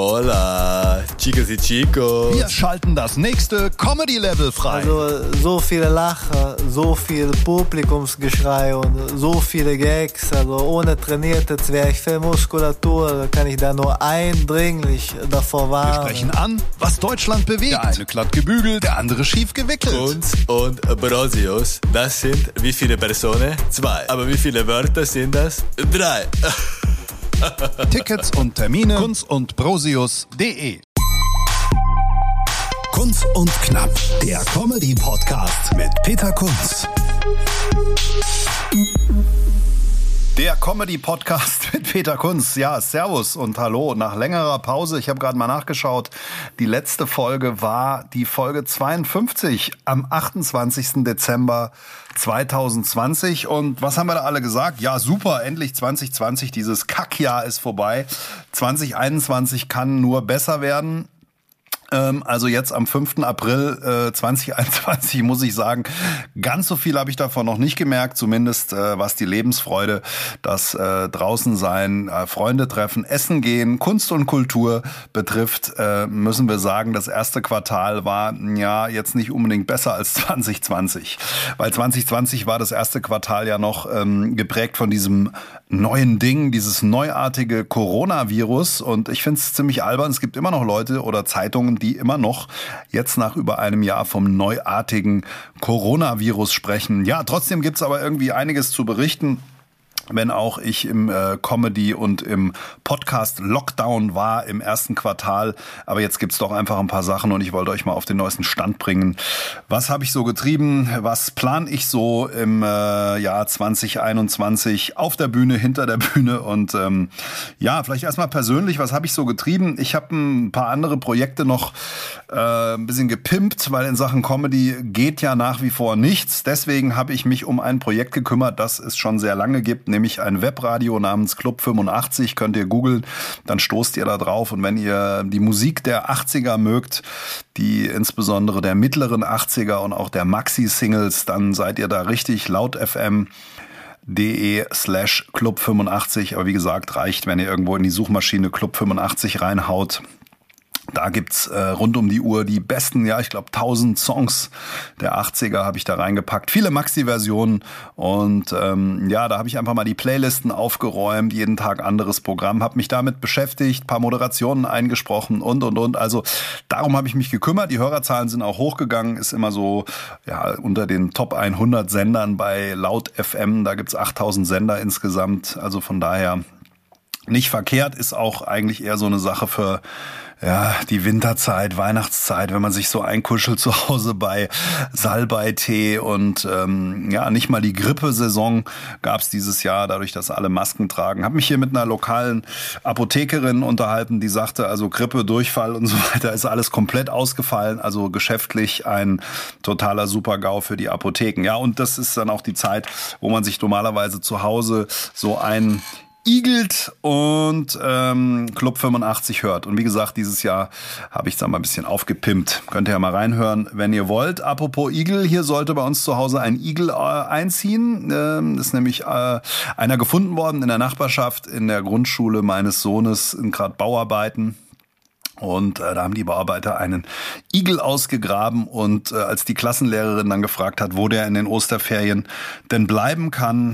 Hola, chicas y chicos. Wir schalten das nächste Comedy-Level frei. Also so viele Lacher, so viel Publikumsgeschrei und so viele Gags. Also ohne trainierte Zwerchfellmuskulatur kann ich da nur eindringlich davor Wir warnen. sprechen an, was Deutschland bewegt. Der eine glatt gebügelt, der andere schief gewickelt. Kunz und Brosius, das sind wie viele Personen? 2. Aber wie viele Wörter sind das? 3. Tickets und Termine kunzundbrosius.de. Kunz und Knapp, der Comedy-Podcast mit Peter Kunz. Der Comedy-Podcast mit Peter Kunz. Ja, servus und hallo. Nach längerer Pause, ich habe gerade mal nachgeschaut, die letzte Folge war die Folge 52 am 28. Dezember 2020. Und was haben wir da alle gesagt? Ja, super, endlich 2020, dieses Kackjahr ist vorbei. 2021 kann nur besser werden. Also jetzt am 5. April 2021 muss ich sagen, ganz so viel habe ich davon noch nicht gemerkt, zumindest was die Lebensfreude, das draußen sein, Freunde treffen, essen gehen, Kunst und Kultur betrifft, müssen wir sagen, das erste Quartal war ja jetzt nicht unbedingt besser als 2020, weil 2020 war das erste Quartal ja noch geprägt von diesem neuen Ding, dieses neuartige Coronavirus, und ich finde es ziemlich albern, es gibt immer noch Leute oder Zeitungen, die immer noch jetzt nach über einem Jahr vom neuartigen Coronavirus sprechen. Ja, trotzdem gibt's aber irgendwie einiges zu berichten. Wenn auch ich im Comedy und im Podcast Lockdown war im ersten Quartal. Aber jetzt gibt's doch einfach ein paar Sachen und ich wollte euch mal auf den neuesten Stand bringen. Was habe ich so getrieben? Was plane ich so im Jahr 2021 auf der Bühne, hinter der Bühne? Und ja, vielleicht erstmal persönlich, was habe ich so getrieben? Ich habe ein paar andere Projekte noch ein bisschen gepimpt, weil in Sachen Comedy geht ja nach wie vor nichts. Deswegen habe ich mich um ein Projekt gekümmert, das es schon sehr lange gibt, nämlich ein Webradio namens Club 85, könnt ihr googeln, dann stoßt ihr da drauf. Und wenn ihr die Musik der 80er mögt, die insbesondere der mittleren 80er und auch der Maxi-Singles, dann seid ihr da richtig. lautfm.de/Club 85. Aber wie gesagt, reicht, wenn ihr irgendwo in die Suchmaschine Club 85 reinhaut. Da gibt's rund um die Uhr die besten, ja, ich glaube 1000 Songs der 80er habe ich da reingepackt. Viele Maxi-Versionen und ja, da habe ich einfach mal die Playlisten aufgeräumt, jeden Tag anderes Programm, habe mich damit beschäftigt, paar Moderationen eingesprochen und. Also darum habe ich mich gekümmert. Die Hörerzahlen sind auch hochgegangen, ist immer so ja unter den Top 100 Sendern bei Laut FM. Da gibt's 8000 Sender insgesamt, also von daher nicht verkehrt, ist auch eigentlich eher so eine Sache für ja, die Winterzeit, Weihnachtszeit, wenn man sich so einkuschelt zu Hause bei Salbeitee und ja, nicht mal die Grippesaison gab's dieses Jahr, dadurch, dass alle Masken tragen. Habe mich hier mit einer lokalen Apothekerin unterhalten, die sagte, also Grippe, Durchfall und so weiter ist alles komplett ausgefallen, also geschäftlich ein totaler Super-GAU für die Apotheken. Ja, und das ist dann auch die Zeit, wo man sich normalerweise zu Hause so ein igelt und Club 85 hört. Und wie gesagt, dieses Jahr habe ich es dann mal ein bisschen aufgepimpt. Könnt ihr ja mal reinhören, wenn ihr wollt. Apropos Igel, hier sollte bei uns zu Hause ein Igel einziehen. Ist nämlich einer gefunden worden in der Nachbarschaft, in der Grundschule meines Sohnes, in gerade Bauarbeiten. Und da haben die Bauarbeiter einen Igel ausgegraben und als die Klassenlehrerin dann gefragt hat, wo der in den Osterferien denn bleiben kann,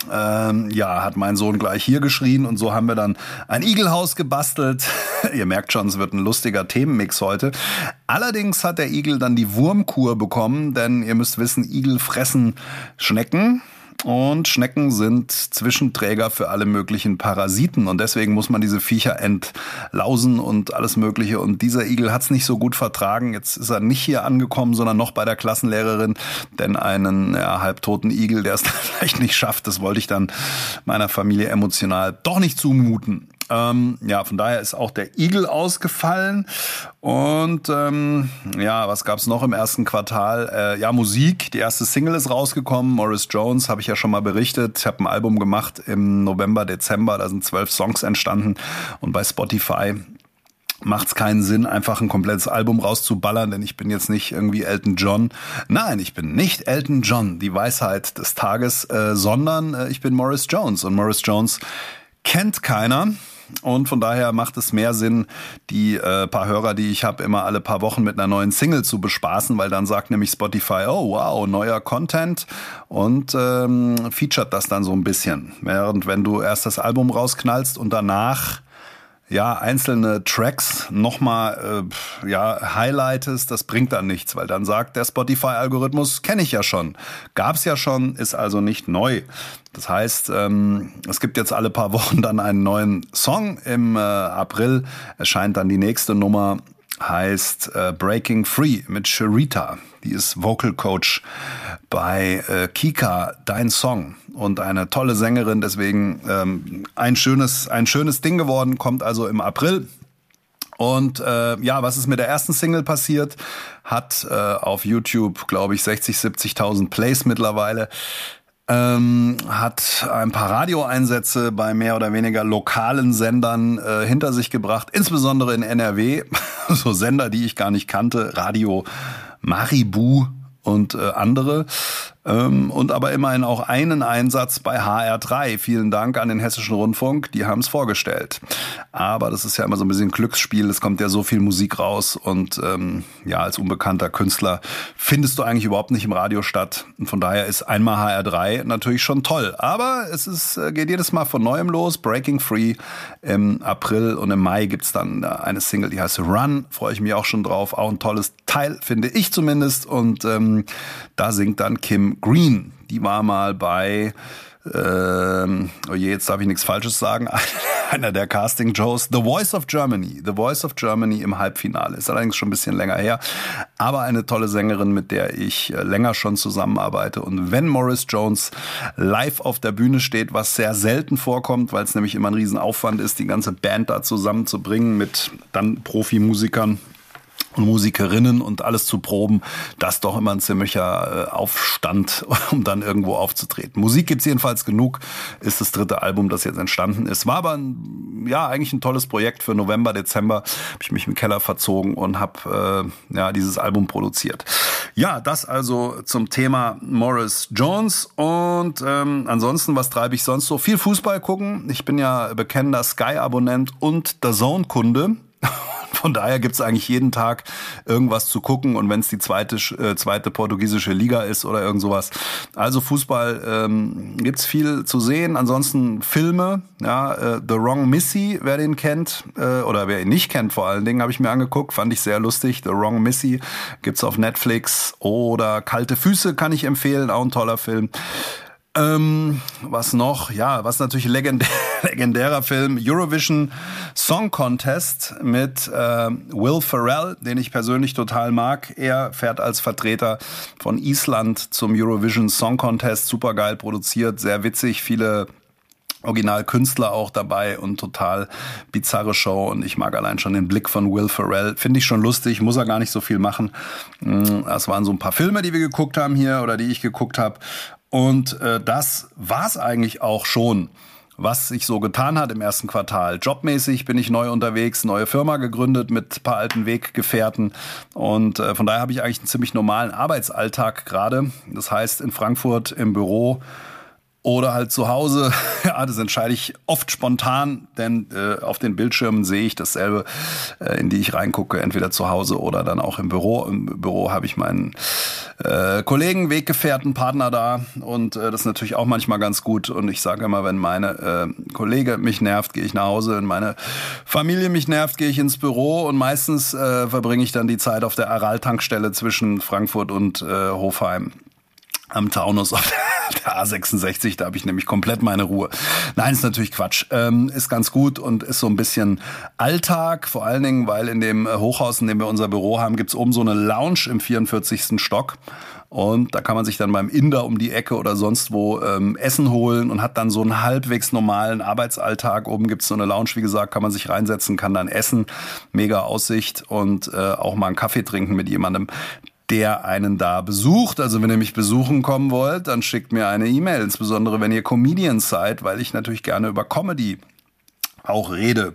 ja, hat mein Sohn gleich hier geschrien und so haben wir dann ein Igelhaus gebastelt. Ihr merkt schon, es wird ein lustiger Themenmix heute. Allerdings hat der Igel dann die Wurmkur bekommen, denn ihr müsst wissen, Igel fressen Schnecken. Und Schnecken sind Zwischenträger für alle möglichen Parasiten und deswegen muss man diese Viecher entlausen und alles Mögliche. Und dieser Igel hat's nicht so gut vertragen. Jetzt ist er nicht hier angekommen, sondern noch bei der Klassenlehrerin, denn einen halbtoten Igel, der es dann vielleicht nicht schafft, das wollte ich dann meiner Familie emotional doch nicht zumuten. Ja, von daher ist auch der Igel ausgefallen. Und ja, was gab's noch im ersten Quartal? Ja, Musik. Die erste Single ist rausgekommen. Morris Jones, habe ich ja schon mal berichtet. Ich habe ein Album gemacht im November, Dezember. Da sind 12 Songs entstanden. Und bei Spotify macht's keinen Sinn, einfach ein komplettes Album rauszuballern, denn ich bin jetzt nicht irgendwie Elton John. Nein, ich bin nicht Elton John, die Weisheit des Tages, sondern ich bin Morris Jones. Und Morris Jones kennt keiner. und von daher macht es mehr Sinn, die paar Hörer, die ich habe, immer alle paar Wochen mit einer neuen Single zu bespaßen, weil dann sagt nämlich Spotify, oh wow, neuer Content und featuret das dann so ein bisschen. Während wenn du erst das Album rausknallst und danach einzelne Tracks nochmal highlightest, das bringt dann nichts, weil dann sagt der Spotify-Algorithmus, kenne ich ja schon, gab's ja schon, ist also nicht neu. Das heißt, es gibt jetzt alle paar Wochen dann einen neuen Song. Im April erscheint dann die nächste Nummer, heißt Breaking Free mit Sherita. Die ist Vocal Coach bei Kika, Dein Song. Und eine tolle Sängerin, deswegen ein schönes Ding geworden, kommt also im April. Und was ist mit der ersten Single passiert? Hat auf YouTube, glaube ich, 60.000-70.000 Plays mittlerweile. Hat ein paar Radioeinsätze bei mehr oder weniger lokalen Sendern hinter sich gebracht, insbesondere in NRW, so Sender, die ich gar nicht kannte, Radio Maribu und andere. Und aber immerhin auch einen Einsatz bei HR3. Vielen Dank an den Hessischen Rundfunk, die haben es vorgestellt. Aber das ist ja immer so ein bisschen Glücksspiel, es kommt ja so viel Musik raus und als unbekannter Künstler findest du eigentlich überhaupt nicht im Radio statt. Und von daher ist einmal HR3 natürlich schon toll. Aber geht jedes Mal von Neuem los, Breaking Free im April und im Mai gibt's dann eine Single, die heißt Run, freue ich mich auch schon drauf. Auch ein tolles Teil, finde ich zumindest. Und da singt dann Kim Green, die war mal bei, jetzt darf ich nichts Falsches sagen, einer der Casting-Shows, The Voice of Germany im Halbfinale. Ist allerdings schon ein bisschen länger her, aber eine tolle Sängerin, mit der ich länger schon zusammenarbeite. Und wenn Morris Jones live auf der Bühne steht, was sehr selten vorkommt, weil es nämlich immer ein Riesenaufwand ist, die ganze Band da zusammenzubringen mit dann Profimusikern und Musikerinnen und alles zu proben, das doch immer ein ziemlicher Aufstand, um dann irgendwo aufzutreten. Musik gibt's jedenfalls genug, ist das 3. Album, das jetzt entstanden ist. War aber eigentlich ein tolles Projekt für November, Dezember. Habe ich mich im Keller verzogen und habe dieses Album produziert. Ja, das also zum Thema Morris Jones. Und ansonsten, was treibe ich sonst so? Viel Fußball gucken. Ich bin ja bekennender Sky-Abonnent und DAZN-Kunde. Von daher gibt's eigentlich jeden Tag irgendwas zu gucken und wenn es die zweite portugiesische Liga ist oder irgend sowas. Also Fußball gibt's viel zu sehen. Ansonsten Filme, The Wrong Missy, wer den kennt oder wer ihn nicht kennt vor allen Dingen, habe ich mir angeguckt, fand ich sehr lustig. The Wrong Missy gibt's auf Netflix oder Kalte Füße kann ich empfehlen, auch ein toller Film. Was noch? Ja, was natürlich legendärer Film, Eurovision Song Contest mit Will Ferrell, den ich persönlich total mag. Er fährt als Vertreter von Island zum Eurovision Song Contest, supergeil produziert, sehr witzig, viele Originalkünstler auch dabei und total bizarre Show und ich mag allein schon den Blick von Will Ferrell. Finde ich schon lustig, muss er gar nicht so viel machen. Das waren so ein paar Filme, die wir geguckt haben hier oder die ich geguckt habe. Und das war's eigentlich auch schon, was sich so getan hat im ersten Quartal. Jobmäßig bin ich neu unterwegs, neue Firma gegründet mit ein paar alten Weggefährten und von daher habe ich eigentlich einen ziemlich normalen Arbeitsalltag gerade. Das heißt in Frankfurt im Büro oder halt zu Hause. Ja, das entscheide ich oft spontan, denn auf den Bildschirmen sehe ich dasselbe, in die ich reingucke, entweder zu Hause oder dann auch im Büro. Im Büro habe ich meinen Kollegen, Weggefährten, Partner da und das ist natürlich auch manchmal ganz gut. Und ich sage immer, wenn meine Kollege mich nervt, gehe ich nach Hause. Wenn meine Familie mich nervt, gehe ich ins Büro und meistens verbringe ich dann die Zeit auf der Aral-Tankstelle zwischen Frankfurt und Hofheim am Taunus auf der A66, da habe ich nämlich komplett meine Ruhe. Nein, ist natürlich Quatsch. Ist ganz gut und ist so ein bisschen Alltag, vor allen Dingen, weil in dem Hochhaus, in dem wir unser Büro haben, gibt's oben so eine Lounge im 44. Stock. Und da kann man sich dann beim Inder um die Ecke oder sonst wo Essen holen und hat dann so einen halbwegs normalen Arbeitsalltag. Oben gibt's so eine Lounge, wie gesagt, kann man sich reinsetzen, kann dann essen. Mega Aussicht und auch mal einen Kaffee trinken mit jemandem, der einen da besucht. Also wenn ihr mich besuchen kommen wollt, dann schickt mir eine E-Mail, insbesondere wenn ihr Comedians seid, weil ich natürlich gerne über Comedy auch rede.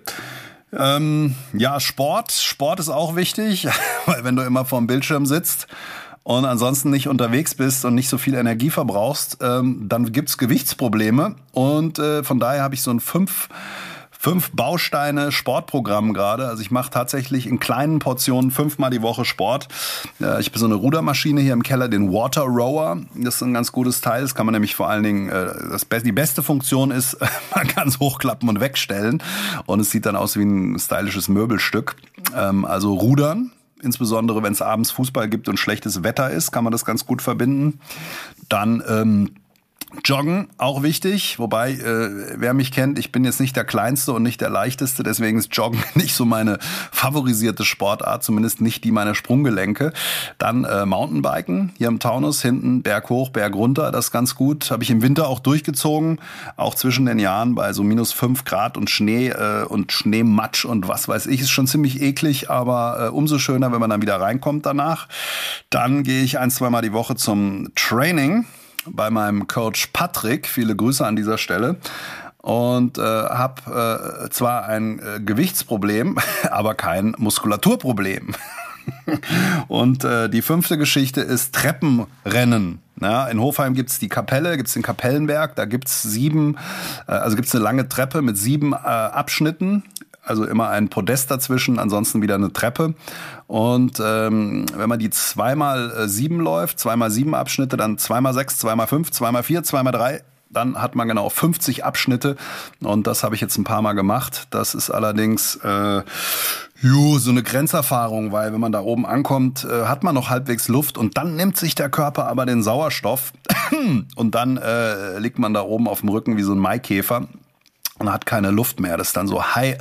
Sport ist auch wichtig, weil wenn du immer vorm Bildschirm sitzt und ansonsten nicht unterwegs bist und nicht so viel Energie verbrauchst, dann gibt's Gewichtsprobleme und von daher habe ich so ein 5 Bausteine Sportprogramm gerade. Also ich mache tatsächlich in kleinen Portionen 5-mal die Woche Sport. Ich habe so eine Rudermaschine hier im Keller, den Water Rower. Das ist ein ganz gutes Teil. Das kann man nämlich vor allen Dingen, die beste Funktion ist, man kann es hochklappen und wegstellen. Und es sieht dann aus wie ein stylisches Möbelstück. Also Rudern. Insbesondere wenn es abends Fußball gibt und schlechtes Wetter ist, kann man das ganz gut verbinden. Dann Joggen, auch wichtig, wobei, wer mich kennt, ich bin jetzt nicht der Kleinste und nicht der Leichteste, deswegen ist Joggen nicht so meine favorisierte Sportart, zumindest nicht die meiner Sprunggelenke. Dann Mountainbiken, hier im Taunus, hinten Berg hoch, Berg runter, das ist ganz gut. Habe ich im Winter auch durchgezogen, auch zwischen den Jahren bei so -5 Grad und Schnee und Schneematsch und was weiß ich, ist schon ziemlich eklig, aber umso schöner, wenn man dann wieder reinkommt danach. Dann gehe ich 1-2 Mal die Woche zum Training bei meinem Coach Patrick, viele Grüße an dieser Stelle, und habe zwar ein Gewichtsproblem, aber kein Muskulaturproblem. Und die 5. Geschichte ist Treppenrennen. Ja, in Hofheim gibt's die Kapelle, gibt's den Kapellenberg, da gibt's gibt's eine lange Treppe mit 7 Abschnitten. Also immer ein Podest dazwischen, ansonsten wieder eine Treppe. Und wenn man die 2x7 läuft, 2x7 Abschnitte, dann 2x6, 2x5, 2x4, 2x3, dann hat man genau 50 Abschnitte. Und das habe ich jetzt ein paar Mal gemacht. Das ist allerdings so eine Grenzerfahrung, weil wenn man da oben ankommt, hat man noch halbwegs Luft und dann nimmt sich der Körper aber den Sauerstoff und dann liegt man da oben auf dem Rücken wie so ein Maikäfer und hat keine Luft mehr. Das ist dann so High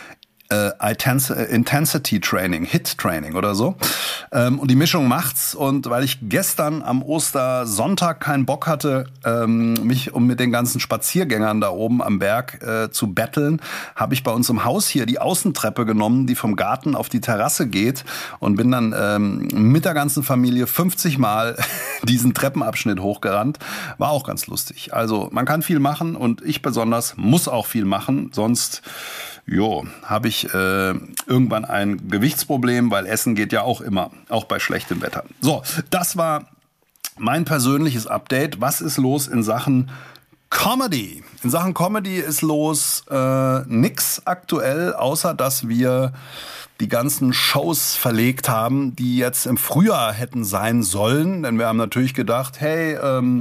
Intensity Training, Hit Training oder so. Und die Mischung macht's. Und weil ich gestern am Ostersonntag keinen Bock hatte, mich mit den ganzen Spaziergängern da oben am Berg zu betteln, habe ich bei uns im Haus hier die Außentreppe genommen, die vom Garten auf die Terrasse geht, und bin dann mit der ganzen Familie 50 Mal diesen Treppenabschnitt hochgerannt. War auch ganz lustig. Also man kann viel machen und ich besonders muss auch viel machen, sonst habe ich irgendwann ein Gewichtsproblem, weil Essen geht ja auch immer, auch bei schlechtem Wetter. So, das war mein persönliches Update. Was ist los in Sachen Comedy? In Sachen Comedy ist los nix aktuell, außer dass wir die ganzen Shows verlegt haben, die jetzt im Frühjahr hätten sein sollen. Denn wir haben natürlich gedacht, hey,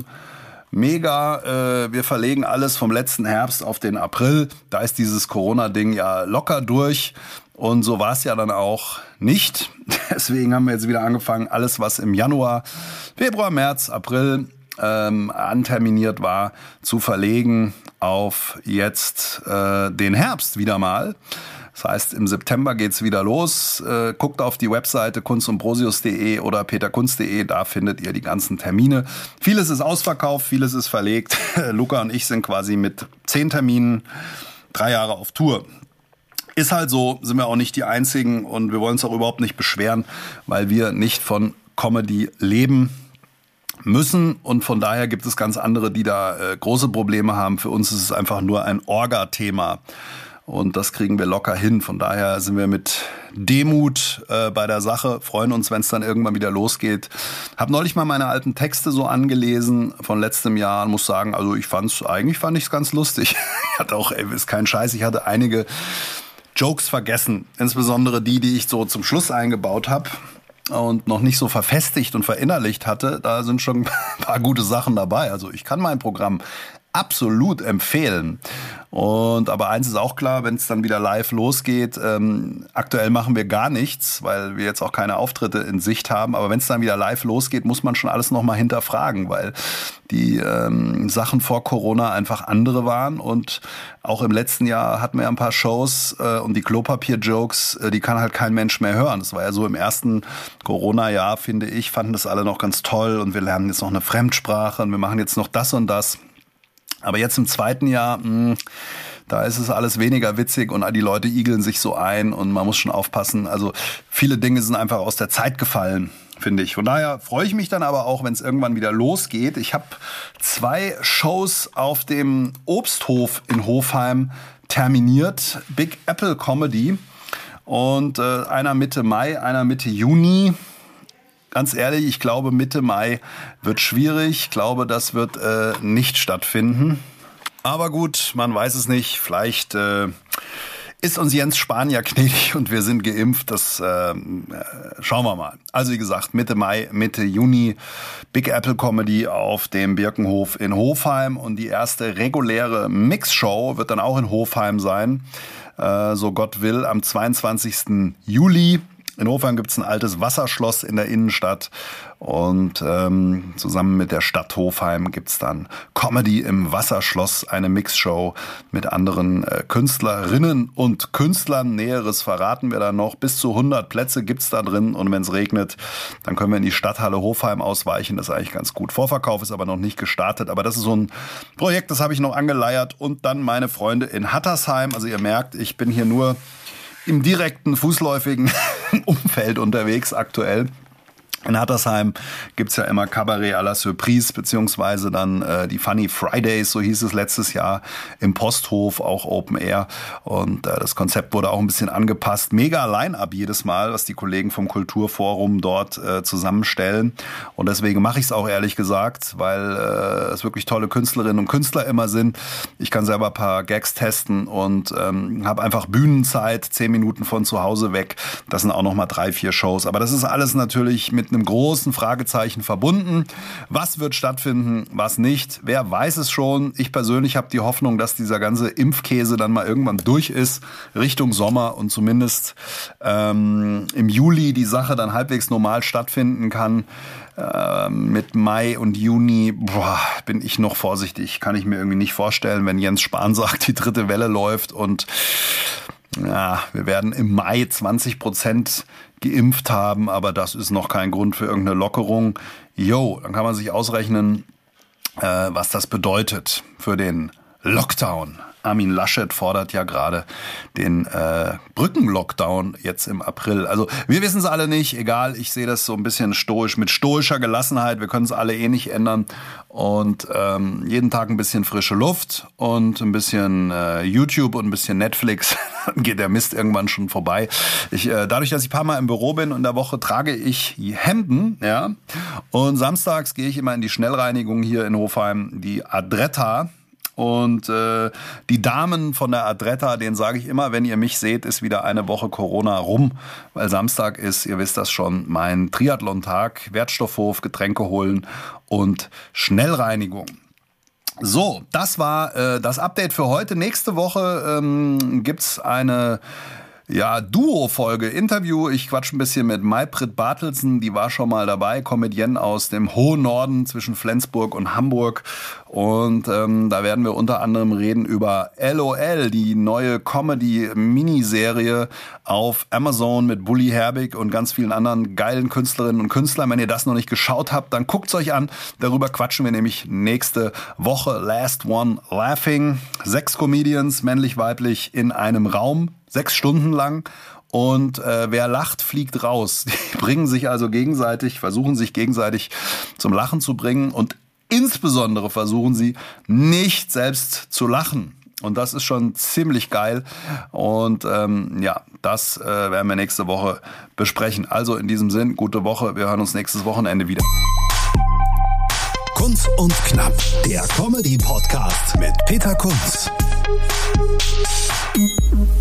mega, wir verlegen alles vom letzten Herbst auf den April. Da ist dieses Corona-Ding ja locker durch. Und so war es ja dann auch nicht. Deswegen haben wir jetzt wieder angefangen, alles, was im Januar, Februar, März, April anterminiert war, zu verlegen auf jetzt den Herbst wieder mal. Das heißt, im September geht's wieder los. Guckt auf die Webseite kunstumbrosius.de oder peterkunz.de, da findet ihr die ganzen Termine. Vieles ist ausverkauft, vieles ist verlegt. Luca und ich sind quasi mit 10 Terminen 3 Jahre auf Tour. Ist halt so, sind wir auch nicht die Einzigen und wir wollen uns auch überhaupt nicht beschweren, weil wir nicht von Comedy leben müssen, und von daher gibt es ganz andere, die da große Probleme haben. Für uns ist es einfach nur ein Orga-Thema. Und das kriegen wir locker hin. Von daher sind wir mit Demut bei der Sache, freuen uns, wenn es dann irgendwann wieder losgeht. Hab neulich mal meine alten Texte so angelesen von letztem Jahr und muss sagen, also fand ich es ganz lustig. Ich hatte auch, ist kein Scheiß, ich hatte einige Jokes vergessen. Insbesondere die ich so zum Schluss eingebaut habe und noch nicht so verfestigt und verinnerlicht hatte. Da sind schon ein paar gute Sachen dabei. Also ich kann mein Programm absolut empfehlen. Aber eins ist auch klar, wenn es dann wieder live losgeht, aktuell machen wir gar nichts, weil wir jetzt auch keine Auftritte in Sicht haben, aber wenn es dann wieder live losgeht, muss man schon alles nochmal hinterfragen, weil die Sachen vor Corona einfach andere waren, und auch im letzten Jahr hatten wir ein paar Shows und die Klopapier-Jokes, die kann halt kein Mensch mehr hören. Das war ja so im ersten Corona-Jahr, finde ich, fanden das alle noch ganz toll, und wir lernen jetzt noch eine Fremdsprache und wir machen jetzt noch das und das. Aber jetzt im zweiten Jahr, da ist es alles weniger witzig und die Leute igeln sich so ein und man muss schon aufpassen. Also viele Dinge sind einfach aus der Zeit gefallen, finde ich. Von daher freue ich mich dann aber auch, wenn es irgendwann wieder losgeht. Ich habe 2 Shows auf dem Obsthof in Hofheim terminiert. Big Apple Comedy. Und einer Mitte Mai, einer Mitte Juni. Ganz ehrlich, ich glaube, Mitte Mai wird schwierig. Ich glaube, das wird nicht stattfinden. Aber gut, man weiß es nicht. Vielleicht ist uns Jens Spahn ja gnädig und wir sind geimpft. Das schauen wir mal. Also wie gesagt, Mitte Mai, Mitte Juni Big Apple Comedy auf dem Birkenhof in Hofheim. Und die erste reguläre Mixshow wird dann auch in Hofheim sein. So Gott will, am 22. Juli. In Hofheim gibt's ein altes Wasserschloss in der Innenstadt und zusammen mit der Stadt Hofheim gibt's dann Comedy im Wasserschloss, eine Mixshow mit anderen Künstlerinnen und Künstlern. Näheres verraten wir dann noch. Bis zu 100 Plätze gibt's da drin und wenn es regnet, dann können wir in die Stadthalle Hofheim ausweichen. Das ist eigentlich ganz gut. Vorverkauf ist aber noch nicht gestartet, aber das ist so ein Projekt, das habe ich noch angeleiert. Und dann meine Freunde in Hattersheim. Also ihr merkt, ich bin hier nur im direkten fußläufigen Umfeld unterwegs aktuell. In Hattersheim gibt's ja immer Cabaret à la Surprise, beziehungsweise dann die Funny Fridays, so hieß es letztes Jahr, im Posthof, auch Open Air. Und das Konzept wurde auch ein bisschen angepasst. Mega Line-Up jedes Mal, was die Kollegen vom Kulturforum dort zusammenstellen. Und deswegen mache ich es auch ehrlich gesagt, weil es wirklich tolle Künstlerinnen und Künstler immer sind. Ich kann selber ein paar Gags testen und habe einfach Bühnenzeit, 10 Minuten von zu Hause weg. Das sind auch nochmal 3-4 Shows. Aber das ist alles natürlich mit einem großen Fragezeichen verbunden. Was wird stattfinden, was nicht? Wer weiß es schon? Ich persönlich habe die Hoffnung, dass dieser ganze Impfkäse dann mal irgendwann durch ist, Richtung Sommer und zumindest im Juli die Sache dann halbwegs normal stattfinden kann. Mit Mai und Juni bin ich noch vorsichtig. Kann ich mir irgendwie nicht vorstellen, wenn Jens Spahn sagt, die 3. Welle läuft und ja, wir werden im Mai 20% geimpft haben, aber das ist noch kein Grund für irgendeine Lockerung. Dann kann man sich ausrechnen, was das bedeutet für den Lockdown. Armin Laschet fordert ja gerade den Brückenlockdown jetzt im April. Also wir wissen es alle nicht, egal, ich sehe das so ein bisschen stoisch, mit stoischer Gelassenheit. Wir können es alle nicht ändern und jeden Tag ein bisschen frische Luft und ein bisschen YouTube und ein bisschen Netflix, dann geht der Mist irgendwann schon vorbei. Dadurch, dass ich ein paar Mal im Büro bin und in der Woche trage ich Hemden, ja, und samstags gehe ich immer in die Schnellreinigung hier in Hofheim, die Adretta. Und die Damen von der Adretta, denen sage ich immer, wenn ihr mich seht, ist wieder eine Woche Corona rum, weil Samstag ist, ihr wisst das schon, mein Triathlon-Tag, Wertstoffhof, Getränke holen und Schnellreinigung. So, das war das Update für heute. Nächste Woche gibt's eine Duo-Folge, Interview. Ich quatsch ein bisschen mit Maybrit Bartelsen, die war schon mal dabei, Comedienne aus dem hohen Norden zwischen Flensburg und Hamburg. Und da werden wir unter anderem reden über LOL, die neue Comedy-Miniserie auf Amazon mit Bully Herbig und ganz vielen anderen geilen Künstlerinnen und Künstlern. Wenn ihr das noch nicht geschaut habt, dann guckt's euch an. Darüber quatschen wir nämlich nächste Woche. Last One Laughing. 6 Comedians, männlich, weiblich, in einem Raum. 6 Stunden lang und wer lacht, fliegt raus. Die bringen sich also versuchen sich gegenseitig zum Lachen zu bringen und insbesondere versuchen sie nicht selbst zu lachen. Und das ist schon ziemlich geil und das werden wir nächste Woche besprechen. Also in diesem Sinn, gute Woche, wir hören uns nächstes Wochenende wieder. Kunz und Knapp, der Comedy-Podcast mit Peter Kunz.